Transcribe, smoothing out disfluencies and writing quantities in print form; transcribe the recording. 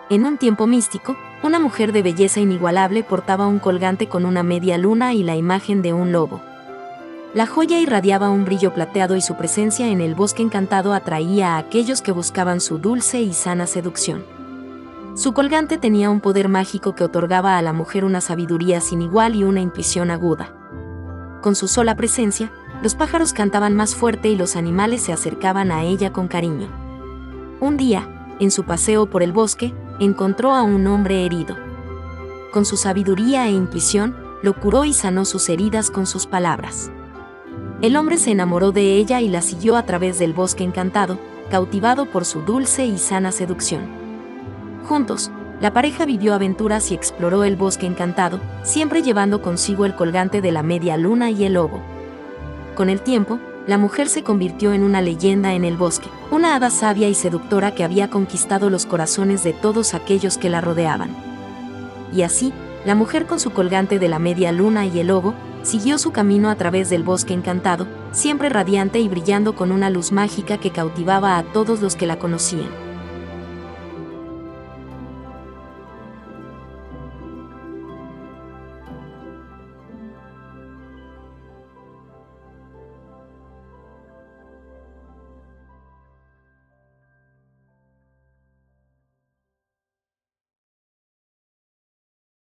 En un tiempo místico, una mujer de belleza inigualable portaba un colgante con una media luna y la imagen de un lobo. La joya irradiaba un brillo plateado y su presencia en el bosque encantado atraía a aquellos que buscaban su dulce y sana seducción. Su colgante tenía un poder mágico que otorgaba a la mujer una sabiduría sin igual y una intuición aguda. Con su sola presencia, los pájaros cantaban más fuerte y los animales se acercaban a ella con cariño. Un día, en su paseo por el bosque, encontró a un hombre herido. Con su sabiduría e intuición, lo curó y sanó sus heridas con sus palabras. El hombre se enamoró de ella y la siguió a través del bosque encantado, cautivado por su dulce y sana seducción. Juntos, la pareja vivió aventuras y exploró el bosque encantado, siempre llevando consigo el colgante de la media luna y el lobo. Con el tiempo, la mujer se convirtió en una leyenda en el bosque, una hada sabia y seductora que había conquistado los corazones de todos aquellos que la rodeaban. Y así, la mujer con su colgante de la media luna y el lobo, siguió su camino a través del bosque encantado, siempre radiante y brillando con una luz mágica que cautivaba a todos los que la conocían.